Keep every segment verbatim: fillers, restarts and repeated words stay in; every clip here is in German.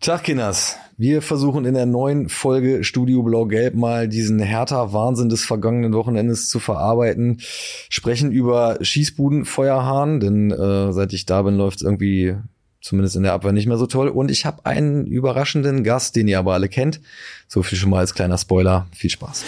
Tag, Kinders. Wir versuchen in der neuen Folge Studio Blau-Gelb mal diesen Hertha-Wahnsinn des vergangenen Wochenendes zu verarbeiten. Sprechen über Schießbuden-Feuerhahn, denn äh, seit ich da bin, läuft es irgendwie zumindest in der Abwehr nicht mehr so toll. Und ich habe einen überraschenden Gast, den ihr aber alle kennt. So viel schon mal als kleiner Spoiler. Viel Spaß.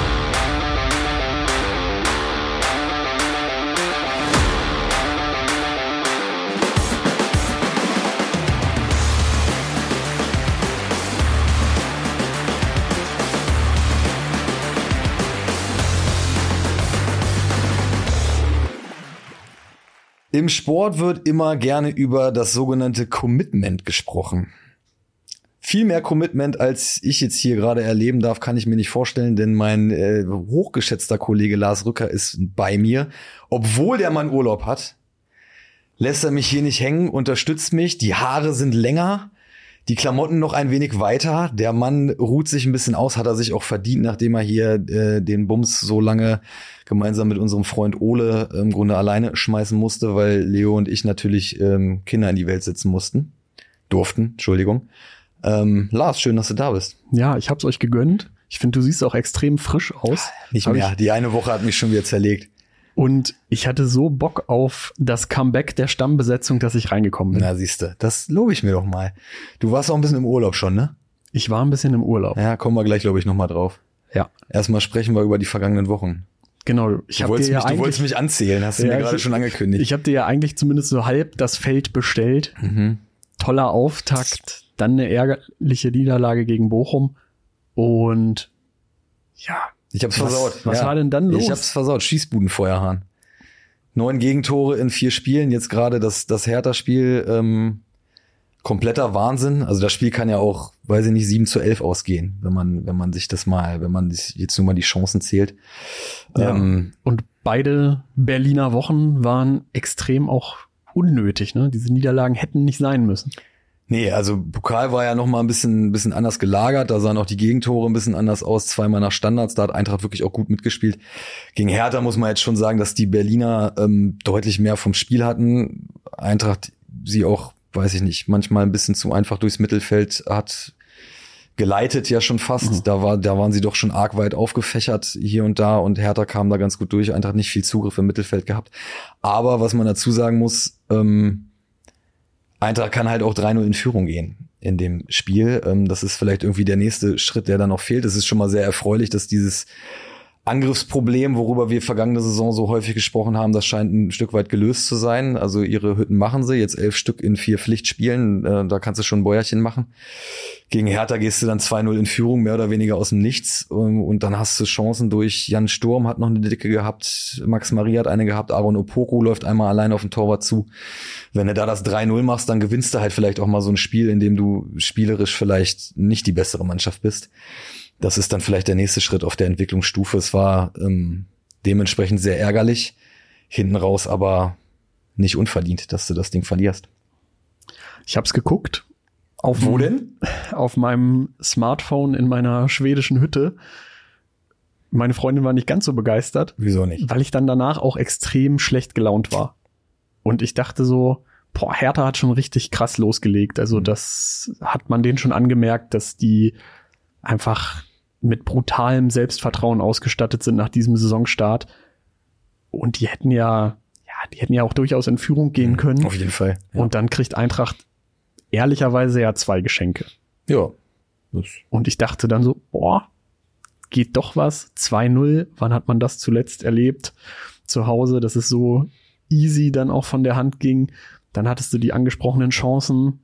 Im Sport wird immer gerne über das sogenannte Commitment gesprochen. Viel mehr Commitment, als ich jetzt hier gerade erleben darf, kann ich mir nicht vorstellen, denn mein äh, hochgeschätzter Kollege Lars Rücker ist bei mir. Obwohl der Mann Urlaub hat, lässt er mich hier nicht hängen, unterstützt mich. Die Haare sind länger, die Klamotten noch ein wenig weiter. Der Mann ruht sich ein bisschen aus, hat er sich auch verdient, nachdem er hier äh, den Bums so lange gemeinsam mit unserem Freund Ole im Grunde alleine schmeißen musste, weil Leo und ich natürlich ähm, Kinder in die Welt setzen mussten. Durften, Entschuldigung. Ähm, Lars, schön, dass du da bist. Ja, ich hab's euch gegönnt. Ich finde, du siehst auch extrem frisch aus. Nicht mehr, die eine Woche hat mich schon wieder zerlegt. Und ich hatte so Bock auf das Comeback der Stammbesetzung, dass ich reingekommen bin. Na, siehste, das lobe ich mir doch mal. Du warst auch ein bisschen im Urlaub schon, ne? Ich war ein bisschen im Urlaub. Ja, kommen wir gleich, glaube ich, noch mal drauf. Ja. Erstmal sprechen wir über die vergangenen Wochen. Genau. Ich du, wolltest dir mich, ja du wolltest mich anzählen, hast du ja, mir gerade schon angekündigt. Ich habe dir ja eigentlich zumindest so halb das Feld bestellt. Mhm. Toller Auftakt, dann eine ärgerliche Niederlage gegen Bochum und ja. Ich hab's was, versaut. Was ja. war denn dann los? Ich hab's versaut. Schießbudenfeuerhahn. Neun Gegentore in vier Spielen. Jetzt gerade das, das Hertha-Spiel. Ähm, kompletter Wahnsinn. Also das Spiel kann ja auch, weiß ich nicht, sieben zu elf ausgehen, wenn man, wenn man sich das mal, wenn man jetzt nur mal die Chancen zählt. Ja. Ähm, und beide Berliner Wochen waren extrem auch unnötig, ne? Diese Niederlagen hätten nicht sein müssen. Nee, also Pokal war ja noch mal ein bisschen, ein bisschen anders gelagert. Da sahen auch die Gegentore ein bisschen anders aus. Zweimal nach Standards. Da hat Eintracht wirklich auch gut mitgespielt. Gegen Hertha muss man jetzt schon sagen, dass die Berliner ähm, deutlich mehr vom Spiel hatten. Eintracht sie auch, weiß ich nicht, manchmal ein bisschen zu einfach durchs Mittelfeld hat geleitet ja schon fast. Mhm. Da war, da waren sie doch schon arg weit aufgefächert hier und da. Und Hertha kam da ganz gut durch. Eintracht nicht viel Zugriff im Mittelfeld gehabt. Aber was man dazu sagen muss, ähm, Eintracht kann halt auch drei null in Führung gehen in dem Spiel. Das ist vielleicht irgendwie der nächste Schritt, der dann noch fehlt. Es ist schon mal sehr erfreulich, dass dieses Angriffsproblem, worüber wir vergangene Saison so häufig gesprochen haben, das scheint ein Stück weit gelöst zu sein. Also ihre Hütten machen sie, jetzt elf Stück in vier Pflichtspielen, da kannst du schon ein Bäuerchen machen. Gegen Hertha gehst du dann zwei null in Führung, mehr oder weniger aus dem Nichts. Und dann hast du Chancen durch Jan Sturm, hat noch eine Dicke gehabt, Max Maria hat eine gehabt, Aaron Opoku läuft einmal allein auf den Torwart zu. Wenn du da das drei null machst, dann gewinnst du halt vielleicht auch mal so ein Spiel, in dem du spielerisch vielleicht nicht die bessere Mannschaft bist. Das ist dann vielleicht der nächste Schritt auf der Entwicklungsstufe. Es war ähm, dementsprechend sehr ärgerlich, hinten raus aber nicht unverdient, dass du das Ding verlierst. Ich hab's geguckt. Auf Wo denn? Auf meinem Smartphone in meiner schwedischen Hütte. Meine Freundin war nicht ganz so begeistert. Wieso nicht? Weil ich dann danach auch extrem schlecht gelaunt war. Und ich dachte so, boah, Hertha hat schon richtig krass losgelegt. Also das hat man denen schon angemerkt, dass die einfach mit brutalem Selbstvertrauen ausgestattet sind nach diesem Saisonstart. Und die hätten ja, ja, die hätten ja auch durchaus in Führung gehen können. Auf jeden Fall. Ja. Und dann kriegt Eintracht ehrlicherweise ja zwei Geschenke. Ja. Und ich dachte dann so, boah, geht doch was. zwei null, wann hat man das zuletzt erlebt? Zu Hause, dass es so easy dann auch von der Hand ging. Dann hattest du die angesprochenen Chancen.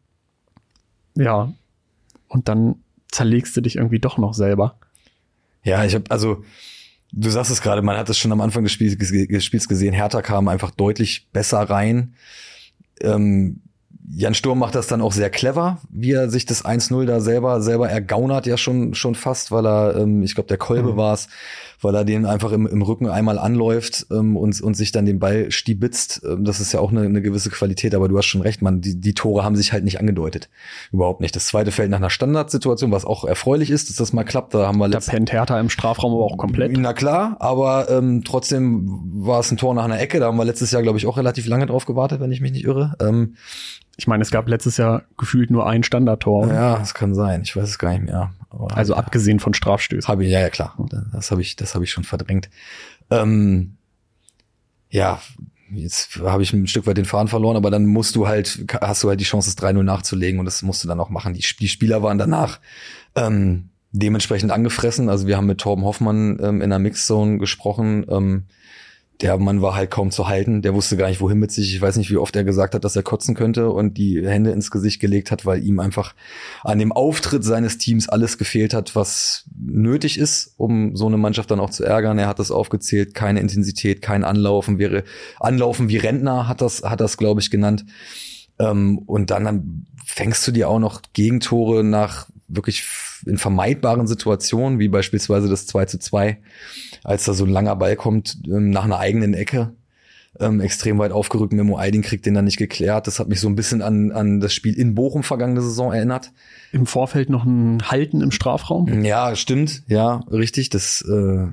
Ja. Und dann zerlegst du dich irgendwie doch noch selber. Ja, ich habe also, du sagst es gerade, man hat es schon am Anfang des Spiels, des Spiels gesehen, Hertha kam einfach deutlich besser rein. Ähm, Jan Sturm macht das dann auch sehr clever, wie er sich das eins null da selber selber ergaunert, ja schon schon fast, weil er, ähm, ich glaube, der Kolbe mhm. war es, weil er den einfach im, im Rücken einmal anläuft ähm, und, und sich dann den Ball stiebitzt. Ähm, das ist ja auch eine, eine gewisse Qualität, aber du hast schon recht, man, die, die Tore haben sich halt nicht angedeutet. Überhaupt nicht. Das zweite fällt nach einer Standardsituation, was auch erfreulich ist, dass das mal klappt. Da haben wir Da pennt Hertha im Strafraum aber auch komplett. Na klar, aber ähm, trotzdem war es ein Tor nach einer Ecke. Da haben wir letztes Jahr, glaube ich, auch relativ lange drauf gewartet, wenn ich mich nicht irre. Ähm, Ich meine, es gab letztes Jahr gefühlt nur ein Standardtor. Ja, das kann sein. Ich weiß es gar nicht mehr. Aber also ja. abgesehen von Strafstößen. Habe ich, ja, ja, klar. Das habe ich, das habe ich schon verdrängt. Ähm, ja, jetzt habe ich ein Stück weit den Faden verloren, aber dann musst du halt, hast du halt die Chance, das drei null nachzulegen und das musst du dann auch machen. Die, die Spieler waren danach ähm, dementsprechend angefressen. Also wir haben mit Torben Hoffmann ähm, in der Mixzone gesprochen. Ähm, Der Mann war halt kaum zu halten. Der wusste gar nicht, wohin mit sich. Ich weiß nicht, wie oft er gesagt hat, dass er kotzen könnte und die Hände ins Gesicht gelegt hat, weil ihm einfach an dem Auftritt seines Teams alles gefehlt hat, was nötig ist, um so eine Mannschaft dann auch zu ärgern. Er hat das aufgezählt. Keine Intensität, kein Anlaufen. Wäre Anlaufen wie Rentner, hat das, hat das, glaube ich, genannt. Ähm, und dann, dann fängst du dir auch noch Gegentore nach wirklich in vermeidbaren Situationen, wie beispielsweise das zwei zu zwei, als da so ein langer Ball kommt, ähm, nach einer eigenen Ecke, ähm, extrem weit aufgerückt. Memo Aydin kriegt den dann nicht geklärt. Das hat mich so ein bisschen an, an das Spiel in Bochum vergangene Saison erinnert. Im Vorfeld noch ein Halten im Strafraum? Ja, stimmt. Ja, richtig. Das, äh,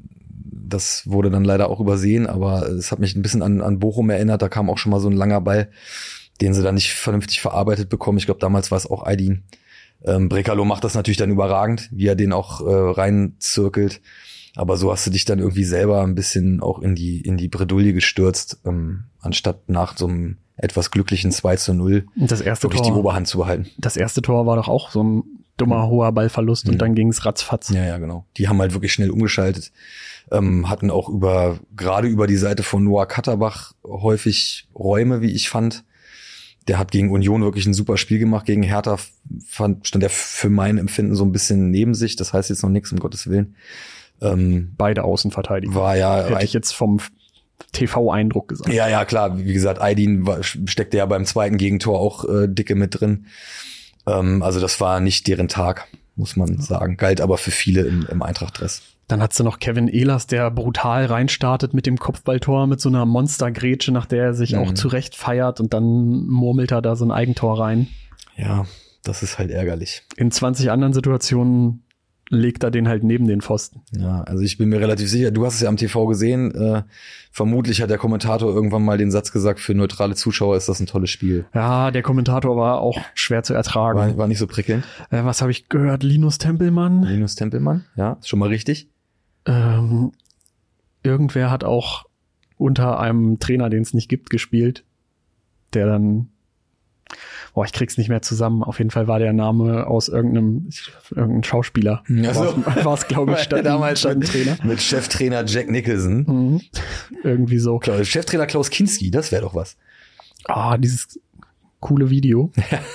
das wurde dann leider auch übersehen, aber es hat mich ein bisschen an, an Bochum erinnert. Da kam auch schon mal so ein langer Ball, den sie dann nicht vernünftig verarbeitet bekommen. Ich glaube, damals war es auch Aydin. Ähm, Brekalo macht das natürlich dann überragend, wie er den auch äh, reinzirkelt. Aber so hast du dich dann irgendwie selber ein bisschen auch in die in die Bredouille gestürzt, ähm, anstatt nach so einem etwas glücklichen zwei zu null das erste wirklich Tor, die Oberhand zu behalten. Das erste Tor war doch auch so ein dummer, hoher Ballverlust mhm. und dann ging's ratzfatz. Ja, ja, genau. Die haben halt wirklich schnell umgeschaltet, ähm, hatten auch über gerade über die Seite von Noah Katterbach häufig Räume, wie ich fand. Der hat gegen Union wirklich ein super Spiel gemacht. Gegen Hertha fand, stand er für mein Empfinden so ein bisschen neben sich. Das heißt jetzt noch nichts, um Gottes Willen. Ähm, Beide Außenverteidiger. War ja. Hätte ich jetzt vom T V-Eindruck gesagt. Ja, ja, klar. Wie gesagt, Aydin war, steckte ja beim zweiten Gegentor auch äh, dicke mit drin. Ähm, also das war nicht deren Tag, muss man sagen. Galt aber für viele im, im Eintracht-Dress. Dann hast du noch Kevin Ehlers, der brutal reinstartet mit dem Kopfballtor, mit so einer Monstergrätsche, nach der er sich mhm. auch zurecht feiert und dann murmelt er da so ein Eigentor rein. Ja, das ist halt ärgerlich. In zwanzig anderen Situationen legt er den halt neben den Pfosten. Ja, also ich bin mir relativ sicher, du hast es ja am T V gesehen, äh, vermutlich hat der Kommentator irgendwann mal den Satz gesagt, für neutrale Zuschauer ist das ein tolles Spiel. Ja, der Kommentator war auch schwer zu ertragen. War, war nicht so prickelnd. Äh, was habe ich gehört? Linus Tempelmann? Linus Tempelmann, ja, ist schon mal richtig. Ähm, irgendwer hat auch unter einem Trainer, den es nicht gibt, gespielt, der dann, boah, ich krieg's nicht mehr zusammen. Auf jeden Fall war der Name aus irgendeinem, irgendein Schauspieler. Ja, so. War es, glaube ich, statt, damals statt Trainer. Mit Cheftrainer Jack Nicholson. Mhm. Irgendwie so. Cheftrainer Klaus Kinski, das wäre doch was. Ah, dieses coole Video.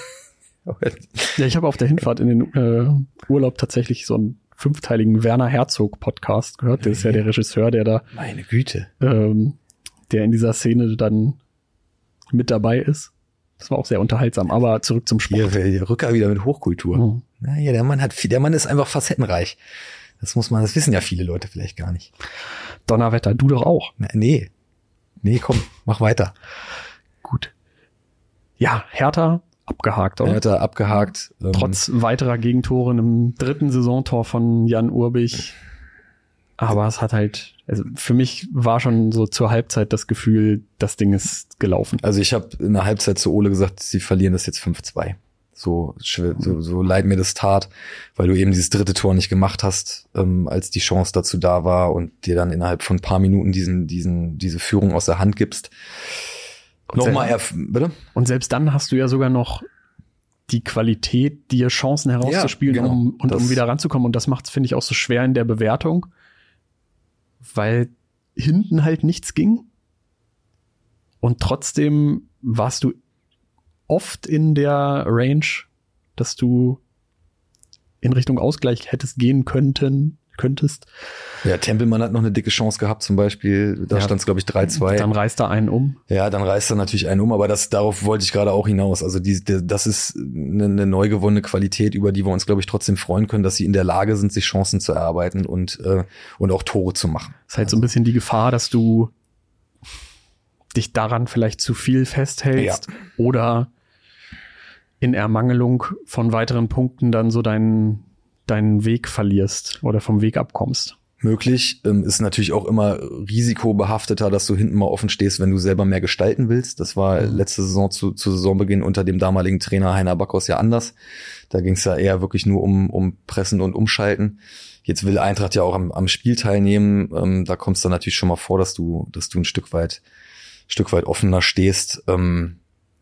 Ja, ich habe auf der Hinfahrt in den äh, Urlaub tatsächlich so einen fünfteiligen Werner Herzog Podcast gehört. Der ist ja der Regisseur, der da, meine Güte, ähm, der in dieser Szene dann mit dabei ist. Das war auch sehr unterhaltsam, aber zurück zum Sport. Hier, der Rücker wieder mit Hochkultur. Mhm. Na ja, der Mann hat viel, der Mann ist einfach facettenreich. Das muss man, das wissen ja viele Leute vielleicht gar nicht. Donnerwetter, du doch auch. Na, nee. Nee, komm, mach weiter. Gut. Ja, Hertha abgehakt, oder? Hertha abgehakt. Ähm, Trotz weiterer Gegentore im dritten Saisontor von Jan Urbich. Aber es hat halt, also für mich war schon so zur Halbzeit das Gefühl, das Ding ist gelaufen. Also ich habe in der Halbzeit zu Ole gesagt, sie verlieren das jetzt fünf zwei. So, so, so leid mir das tat, weil du eben dieses dritte Tor nicht gemacht hast, ähm, als die Chance dazu da war und dir dann innerhalb von ein paar Minuten diesen, diesen, diese Führung aus der Hand gibst. Nochmal, erf- bitte? Und selbst dann hast du ja sogar noch die Qualität, dir Chancen herauszuspielen, ja, genau, um, und um wieder ranzukommen. Und das macht es, finde ich, auch so schwer in der Bewertung, weil hinten halt nichts ging. Und trotzdem warst du oft in der Range, dass du in Richtung Ausgleich hättest gehen könnten, könntest. Ja, Tempelmann hat noch eine dicke Chance gehabt zum Beispiel. Da ja, stand es, glaube ich, drei zwei. Dann reißt er einen um. Ja, dann reißt er natürlich einen um, aber das darauf wollte ich gerade auch hinaus. Also die, die, das ist eine, eine neu gewonnene Qualität, über die wir uns, glaube ich, trotzdem freuen können, dass sie in der Lage sind, sich Chancen zu erarbeiten und äh, und auch Tore zu machen. Das ist halt also so ein bisschen die Gefahr, dass du dich daran vielleicht zu viel festhältst ja. oder in Ermangelung von weiteren Punkten dann so deinen deinen Weg verlierst oder vom Weg abkommst. Möglich, ähm, ist natürlich auch immer risikobehafteter, dass du hinten mal offen stehst, wenn du selber mehr gestalten willst. Das war mhm. letzte Saison zu, zu Saisonbeginn unter dem damaligen Trainer Heiner Backhaus ja anders. Da ging es ja eher wirklich nur um, um Pressen und Umschalten. Jetzt will Eintracht ja auch am, am Spiel teilnehmen. Ähm, da kommt es dann natürlich schon mal vor, dass du, dass du ein Stück weit, Stück weit offener stehst. Ähm,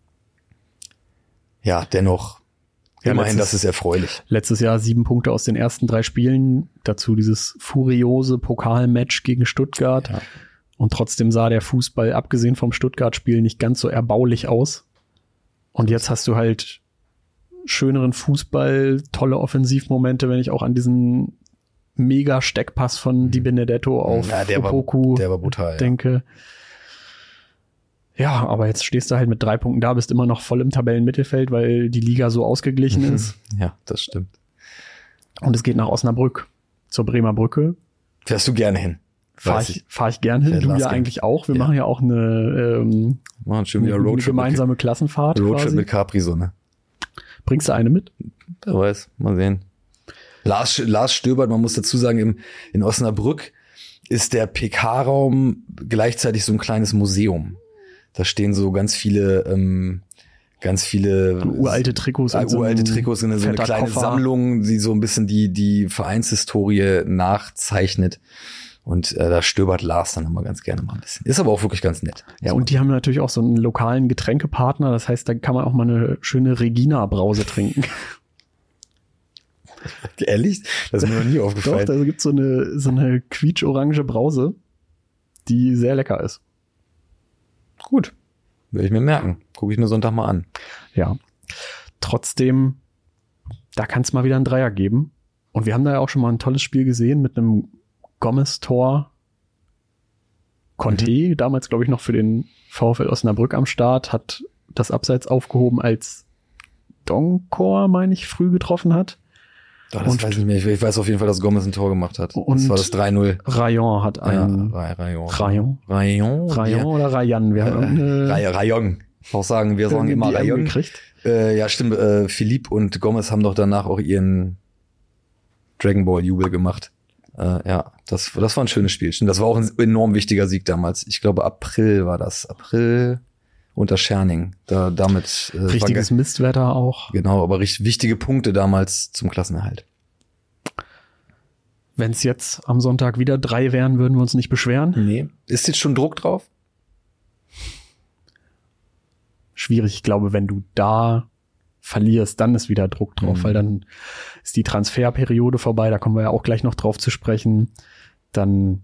ja, dennoch. Ja, Immerhin, letztes, das ist erfreulich. Letztes Jahr sieben Punkte aus den ersten drei Spielen. Dazu dieses furiose Pokalmatch gegen Stuttgart. Ja. Und trotzdem sah der Fußball, abgesehen vom Stuttgart-Spiel, nicht ganz so erbaulich aus. Und jetzt hast du halt schöneren Fußball, tolle Offensivmomente, wenn ich auch an diesen Mega-Steckpass von Di Benedetto auf ja, der Opoku war, der war brutal, denke. Ja. Ja, aber jetzt stehst du halt mit drei Punkten da, bist immer noch voll im Tabellenmittelfeld, weil die Liga so ausgeglichen mhm. ist. Ja, das stimmt. Und es geht nach Osnabrück, zur Bremer Brücke. Fährst du gerne hin? Fahr ich, fahr ich gern hin, du ja eigentlich auch. Wir ja. machen ja auch eine, ähm, machen schon wieder eine Roadtrip gemeinsame mit, Klassenfahrt. Roadtrip quasi. mit Capri, ne? Bringst du eine mit? Wer weiß, mal sehen. Lars, Lars Stöbert, man muss dazu sagen, im, in Osnabrück ist der P K-Raum gleichzeitig so ein kleines Museum. Da stehen so ganz viele, ähm, ganz viele uralte Trikots, äh, uralte Trikots in so eine kleine Koffer. Sammlung, die so ein bisschen die die Vereinshistorie nachzeichnet. Und äh, da stöbert Lars dann immer ganz gerne mal ein bisschen. Ist aber auch wirklich ganz nett. Ja, und die haben natürlich auch so einen lokalen Getränkepartner. Das heißt, da kann man auch mal eine schöne Regina-Brause trinken. Ehrlich? Das ist mir noch nie aufgefallen. Doch, da gibt's so eine so eine quietsch-orange Brause, die sehr lecker ist. Gut, will ich mir merken. Gucke ich mir Sonntag mal an. Ja, trotzdem, da kann es mal wieder einen Dreier geben. Und wir haben da ja auch schon mal ein tolles Spiel gesehen mit einem Gomez-Tor. Conte, mhm. damals glaube ich noch für den VfL Osnabrück am Start, hat das Abseits aufgehoben, als Donkor, meine ich, früh getroffen hat. Doch, das und, weiß ich nicht mehr. Ich weiß auf jeden Fall, dass Gomez ein Tor gemacht hat. Und das war das drei null. Rayon hat einen. Ja, Rayon. Rayon. Rayon. Rayon oder Rayan? Wir äh, haben eine Rayon. Ich auch sagen, wir sagen immer Rayon. Äh, ja, stimmt. Äh, Philipp und Gomez haben doch danach auch ihren Dragon Ball Jubel gemacht. Äh, ja, das, das war ein schönes Spiel. Das war auch ein enorm wichtiger Sieg damals. Ich glaube, April war das. April unter Scherning. Da, damit, äh, richtiges war, Mistwetter auch. Genau, aber richtig wichtige Punkte damals zum Klassenerhalt. Wenn es jetzt am Sonntag wieder drei wären, würden wir uns nicht beschweren. Nee. Ist jetzt schon Druck drauf? Schwierig. Ich glaube, wenn du da verlierst, dann ist wieder Druck drauf, mhm. weil dann ist die Transferperiode vorbei. Da kommen wir ja auch gleich noch drauf zu sprechen. Dann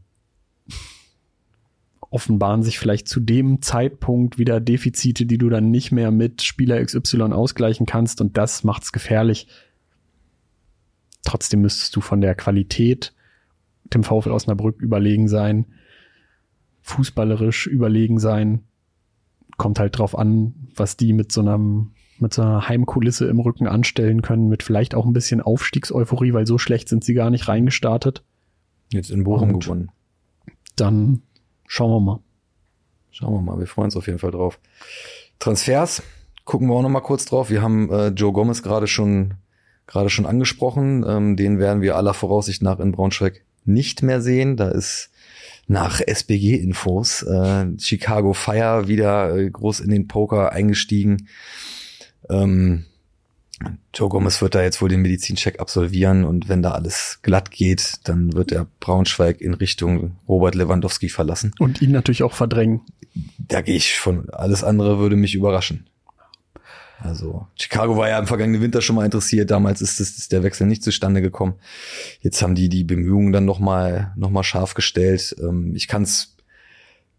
offenbaren sich vielleicht zu dem Zeitpunkt wieder Defizite, die du dann nicht mehr mit Spieler X Y ausgleichen kannst, und das macht's gefährlich. Trotzdem müsstest du von der Qualität dem VfL Osnabrück überlegen sein, fußballerisch überlegen sein. Kommt halt drauf an, was die mit so einem mit so einer Heimkulisse im Rücken anstellen können, mit vielleicht auch ein bisschen Aufstiegseuphorie, weil so schlecht sind sie gar nicht reingestartet. Jetzt in Bochum und gewonnen. Dann schauen wir mal. Schauen wir mal, wir freuen uns auf jeden Fall drauf. Transfers, gucken wir auch noch mal kurz drauf. Wir haben äh, Joe Gomez gerade schon gerade schon angesprochen. Ähm, den werden wir aller Voraussicht nach in Braunschweig nicht mehr sehen. Da ist nach S B G-Infos äh, Chicago Fire wieder äh, groß in den Poker eingestiegen. Ähm, Joe Gomez wird da jetzt wohl den Medizincheck absolvieren, und wenn da alles glatt geht, dann wird er Braunschweig in Richtung Robert Lewandowski verlassen. Und ihn natürlich auch verdrängen. Da gehe ich von, alles andere würde mich überraschen. Also Chicago war ja im vergangenen Winter schon mal interessiert, damals ist, das, ist der Wechsel nicht zustande gekommen. Jetzt haben die die Bemühungen dann nochmal noch mal scharf gestellt. Ähm, ich kann es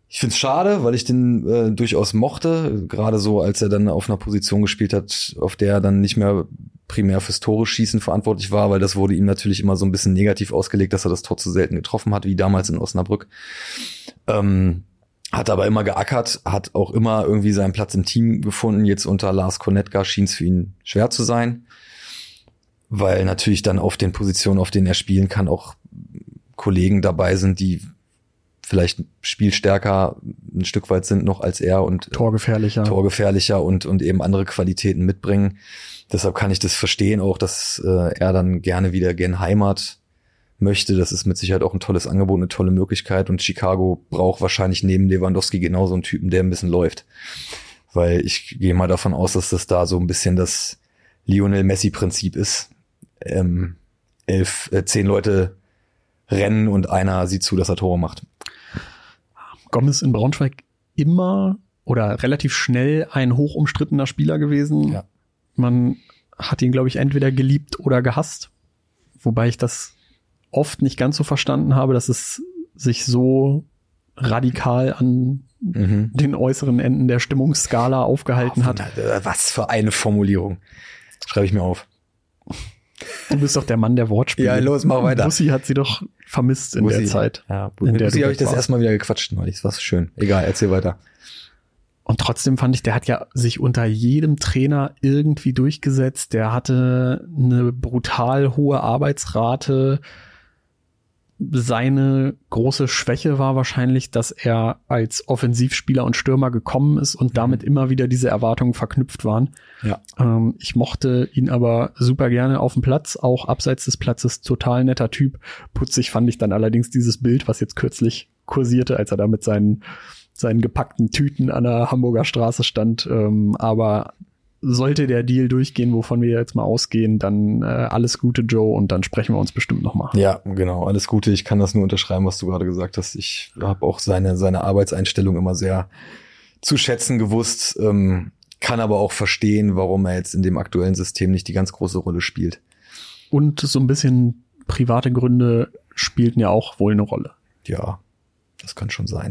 Ich find's schade, weil ich den äh, durchaus mochte, gerade so, als er dann auf einer Position gespielt hat, auf der er dann nicht mehr primär fürs Tore schießen verantwortlich war, weil das wurde ihm natürlich immer so ein bisschen negativ ausgelegt, dass er das Tor zu selten getroffen hat, wie damals in Osnabrück. Ähm, hat aber immer geackert, hat auch immer irgendwie seinen Platz im Team gefunden. Jetzt unter Lars Konetka schien es für ihn schwer zu sein, weil natürlich dann auf den Positionen, auf denen er spielen kann, auch Kollegen dabei sind, die vielleicht spielstärker ein Stück weit sind noch als er und torgefährlicher, torgefährlicher und und eben andere Qualitäten mitbringen. Deshalb kann ich das verstehen auch, dass äh, er dann gerne wieder gen Heimat möchte. Das ist mit Sicherheit auch ein tolles Angebot, eine tolle Möglichkeit. Und Chicago braucht wahrscheinlich neben Lewandowski genauso einen Typen, der ein bisschen läuft. Weil ich gehe mal davon aus, dass das da so ein bisschen das Lionel-Messi-Prinzip ist. Ähm, elf, äh, zehn Leute rennen und einer sieht zu, dass er Tore macht. Gomez in Braunschweig immer oder relativ schnell ein hoch umstrittener Spieler gewesen. Ja. Man hat ihn, glaube ich, entweder geliebt oder gehasst. Wobei ich das oft nicht ganz so verstanden habe, dass es sich so radikal an mhm. den äußeren Enden der Stimmungsskala aufgehalten hat. Was für eine Formulierung. Schreibe ich mir auf. Du bist doch der Mann der Wortspiele. Ja, los, mach weiter. Bussi hat sie doch vermisst in Bussi. der Zeit. Ja, mit Bussi habe ich das erstmal wieder gequatscht neulich. Das war schön. Egal, erzähl weiter. Und trotzdem fand ich, der hat ja sich unter jedem Trainer irgendwie durchgesetzt. Der hatte eine brutal hohe Arbeitsrate. Seine große Schwäche war wahrscheinlich, dass er als Offensivspieler und Stürmer gekommen ist und damit immer wieder diese Erwartungen verknüpft waren. Ja. Ähm, ich mochte ihn aber super gerne auf dem Platz, auch abseits des Platzes, total netter Typ. Putzig fand ich dann allerdings dieses Bild, was jetzt kürzlich kursierte, als er da mit seinen, seinen gepackten Tüten an der Hamburger Straße stand. Ähm, aber sollte der Deal durchgehen, wovon wir jetzt mal ausgehen, dann äh, alles Gute, Joe, und dann sprechen wir uns bestimmt noch mal. Ja, genau, alles Gute. Ich kann das nur unterschreiben, was du gerade gesagt hast. Ich habe auch seine seine Arbeitseinstellung immer sehr zu schätzen gewusst, ähm, kann aber auch verstehen, warum er jetzt in dem aktuellen System nicht die ganz große Rolle spielt. Und so ein bisschen private Gründe spielten ja auch wohl eine Rolle. Ja, das kann schon sein.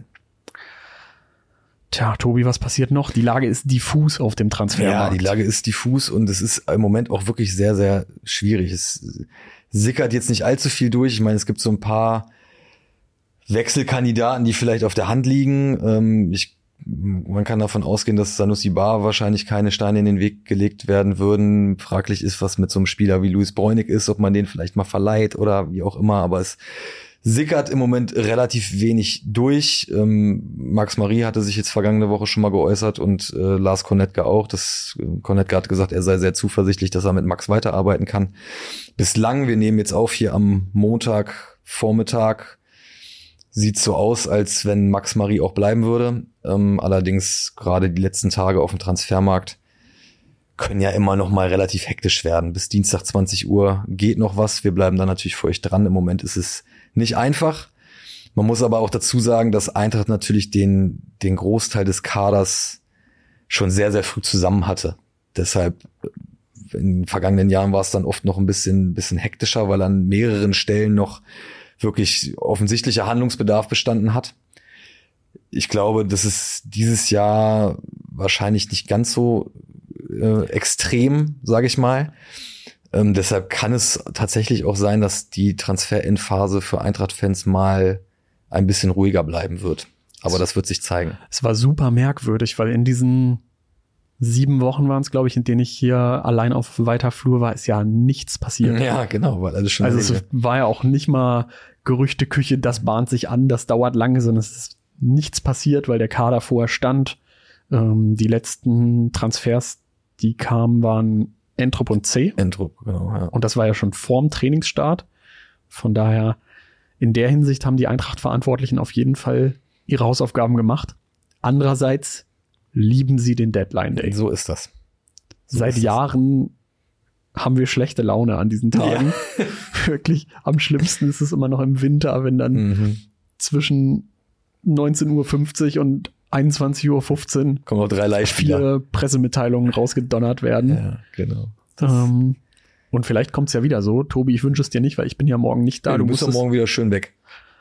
Tja, Tobi, was passiert noch? Die Lage ist diffus auf dem Transfermarkt. Ja, die Lage ist diffus und es ist im Moment auch wirklich sehr, sehr schwierig. Es sickert jetzt nicht allzu viel durch. Ich meine, es gibt so ein paar Wechselkandidaten, die vielleicht auf der Hand liegen. Ähm, ich, man kann davon ausgehen, dass Sanusi Bar wahrscheinlich keine Steine in den Weg gelegt werden würden. Fraglich ist, was mit so einem Spieler wie Luis Bräunig ist, ob man den vielleicht mal verleiht oder wie auch immer. Aber es sickert im Moment relativ wenig durch. Ähm, Max Marie hatte sich jetzt vergangene Woche schon mal geäußert und äh, Lars Konetka auch. Das, äh, Konetka hat gesagt, er sei sehr zuversichtlich, dass er mit Max weiterarbeiten kann. Bislang, wir nehmen jetzt auf hier am Montagvormittag, sieht so aus, als wenn Max Marie auch bleiben würde. Ähm, allerdings gerade die letzten Tage auf dem Transfermarkt können ja immer noch mal relativ hektisch werden. Bis Dienstag zwanzig Uhr geht noch was. Wir bleiben dann natürlich für euch dran. Im Moment ist es nicht einfach. Man muss aber auch dazu sagen, dass Eintracht natürlich den, den Großteil des Kaders schon sehr, sehr früh zusammen hatte. Deshalb in den vergangenen Jahren war es dann oft noch ein bisschen, bisschen hektischer, weil an mehreren Stellen noch wirklich offensichtlicher Handlungsbedarf bestanden hat. Ich glaube, das ist dieses Jahr wahrscheinlich nicht ganz so äh, extrem, sage ich mal. Ähm, deshalb kann es tatsächlich auch sein, dass die Transfer-Endphase für Eintracht-Fans mal ein bisschen ruhiger bleiben wird. Aber das wird sich zeigen. Es war super merkwürdig, weil in diesen sieben Wochen waren es, glaube ich, in denen ich hier allein auf weiter Flur war, ist ja nichts passiert. Ja, genau, weil alles schon. Also es war ja auch nicht mal Gerüchteküche, das bahnt sich an, das dauert lange, sondern es ist nichts passiert, weil der Kader vorher stand. Ähm, die letzten Transfers, die kamen, waren Entrup und C. Entrup, genau, ja. Und das war ja schon vorm Trainingsstart. Von daher, in der Hinsicht haben die Eintracht-Verantwortlichen auf jeden Fall ihre Hausaufgaben gemacht. Andererseits lieben sie den Deadline Day. So ist das. So Seit ist Jahren das. Haben wir schlechte Laune an diesen Tagen. Ja. Wirklich, am schlimmsten ist es immer noch im Winter, wenn dann mhm. zwischen neunzehn Uhr fünfzig und einundzwanzig Uhr fünfzehn kommen noch drei Leihspieler. Vier Pressemitteilungen rausgedonnert werden. Ja, genau. Ähm, und vielleicht kommt es ja wieder so. Tobi, ich wünsche es dir nicht, weil ich bin ja morgen nicht da. Ja, du, du bist ja morgen wieder schön weg.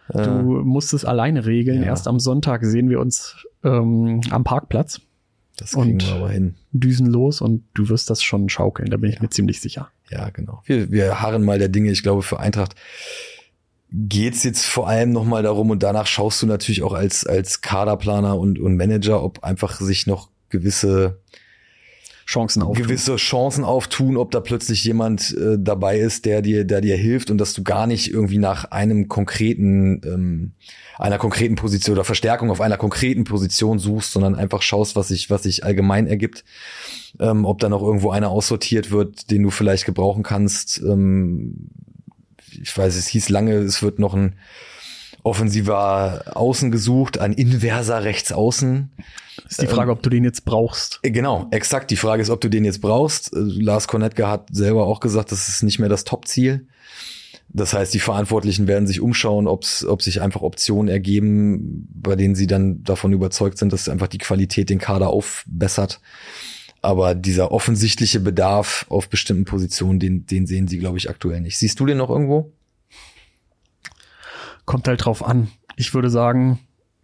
Du äh, musst es alleine regeln. Ja. Erst am Sonntag sehen wir uns ähm, am Parkplatz. Das kriegen und wir aber hin. Düsen los und du wirst das schon schaukeln, da bin ich ja. mir ziemlich sicher. Ja, genau. Wir, wir harren mal der Dinge. Ich glaube, für Eintracht geht's jetzt vor allem nochmal darum, und danach schaust du natürlich auch als, als Kaderplaner und, und Manager, ob einfach sich noch gewisse Chancen auftun. gewisse Chancen auftun, ob da plötzlich jemand äh, dabei ist, der dir, der dir hilft, und dass du gar nicht irgendwie nach einem konkreten, ähm, einer konkreten Position oder Verstärkung auf einer konkreten Position suchst, sondern einfach schaust, was sich, was sich allgemein ergibt, ähm, ob da noch irgendwo einer aussortiert wird, den du vielleicht gebrauchen kannst. Ähm, ich weiß, es hieß lange, es wird noch ein offensiver Außen gesucht, ein inverser Rechtsaußen. Ist die Frage, ähm, ob du den jetzt brauchst. Genau, exakt. Die Frage ist, ob du den jetzt brauchst. Lars Kornetke hat selber auch gesagt, das ist nicht mehr das Top-Ziel. Das heißt, die Verantwortlichen werden sich umschauen, ob's, ob sich einfach Optionen ergeben, bei denen sie dann davon überzeugt sind, dass einfach die Qualität den Kader aufbessert. Aber dieser offensichtliche Bedarf auf bestimmten Positionen, den, den sehen sie, glaube ich, aktuell nicht. Siehst du den noch irgendwo? Kommt halt drauf an. Ich würde sagen,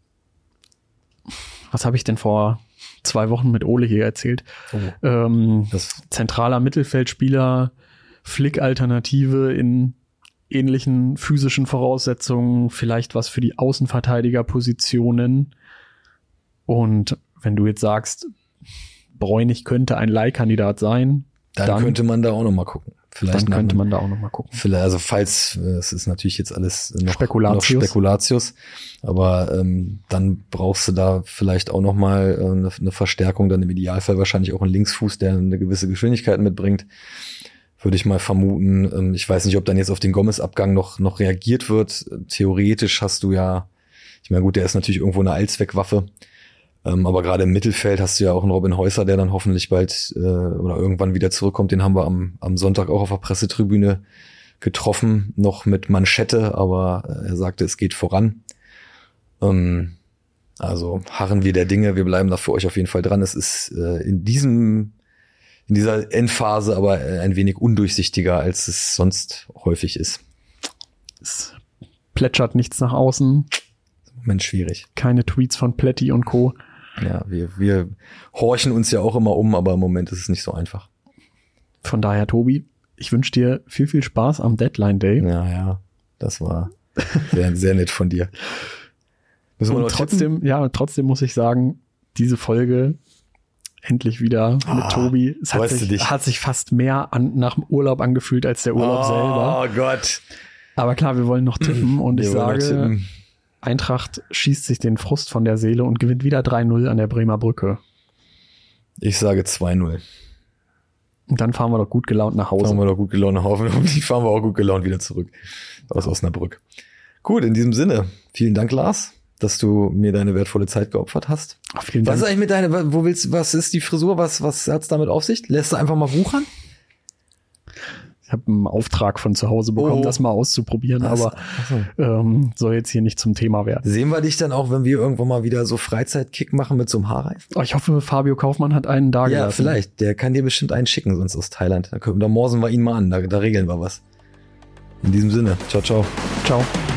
was habe ich denn vor zwei Wochen mit Ole hier erzählt? Oh. Ähm, das zentraler Mittelfeldspieler, Flick-Alternative in ähnlichen physischen Voraussetzungen, vielleicht was für die Außenverteidigerpositionen. Und wenn du jetzt sagst, Bräunig könnte ein Leihkandidat sein, dann, dann könnte man da auch noch mal gucken. Vielleicht dann könnte man da auch noch mal gucken. Vielleicht, also falls, es ist natürlich jetzt alles noch Spekulatius, noch Spekulatius, aber ähm, dann brauchst du da vielleicht auch noch mal äh, eine, eine Verstärkung, dann im Idealfall wahrscheinlich auch einen Linksfuß, der eine gewisse Geschwindigkeit mitbringt, würde ich mal vermuten. Ähm, ich weiß nicht, ob dann jetzt auf den Gomez-Abgang noch noch reagiert wird. Theoretisch hast du ja, ich meine gut, der ist natürlich irgendwo eine Allzweckwaffe. Ähm, aber gerade im Mittelfeld hast du ja auch einen Robin Häuser, der dann hoffentlich bald äh, oder irgendwann wieder zurückkommt. Den haben wir am, am Sonntag auch auf der Pressetribüne getroffen, noch mit Manschette, aber äh, er sagte, es geht voran. Ähm, also harren wir der Dinge, wir bleiben da für euch auf jeden Fall dran. Es ist äh, in diesem, in dieser Endphase aber äh, ein wenig undurchsichtiger, als es sonst häufig ist. Es plätschert nichts nach außen. Moment schwierig. Keine Tweets von Plätti und Co. Ja, wir, wir horchen uns ja auch immer um, aber im Moment ist es nicht so einfach. Von daher, Tobi, ich wünsche dir viel, viel Spaß am Deadline Day. Ja, ja, das war sehr, sehr nett von dir. Müssen wir und noch trotzdem, tippen? Ja, trotzdem muss ich sagen, diese Folge endlich wieder mit ah, Tobi. Es hat sich, hat sich fast mehr an, nach dem Urlaub angefühlt als der Urlaub oh, selber. Oh Gott. Aber klar, wir wollen noch tippen und wir ich sage, Eintracht schießt sich den Frust von der Seele und gewinnt wieder drei null an der Bremer Brücke. Ich sage zwei null. Und dann fahren wir doch gut gelaunt nach Hause. Fahren wir doch gut gelaunt nach Hause. Und die fahren wir auch gut gelaunt wieder zurück aus Osnabrück. Gut, in diesem Sinne, vielen Dank, Lars, dass du mir deine wertvolle Zeit geopfert hast. Ach, vielen Dank. Was ist eigentlich mit deiner, wo willst, was ist die Frisur? Was, was hat's damit auf sich? Lässt du einfach mal wuchern? Ich habe einen Auftrag von zu Hause bekommen, oh. das mal auszuprobieren, das, aber so. ähm, soll jetzt hier nicht zum Thema werden. Sehen wir dich dann auch, wenn wir irgendwann mal wieder so Freizeitkick machen mit so einem Haarreif? Oh, ich hoffe, Fabio Kaufmann hat einen da gelassen. Ja, vielleicht. Der kann dir bestimmt einen schicken, sonst aus Thailand. Da, können, da morsen wir ihn mal an, da, da regeln wir was. In diesem Sinne, ciao, ciao. Ciao.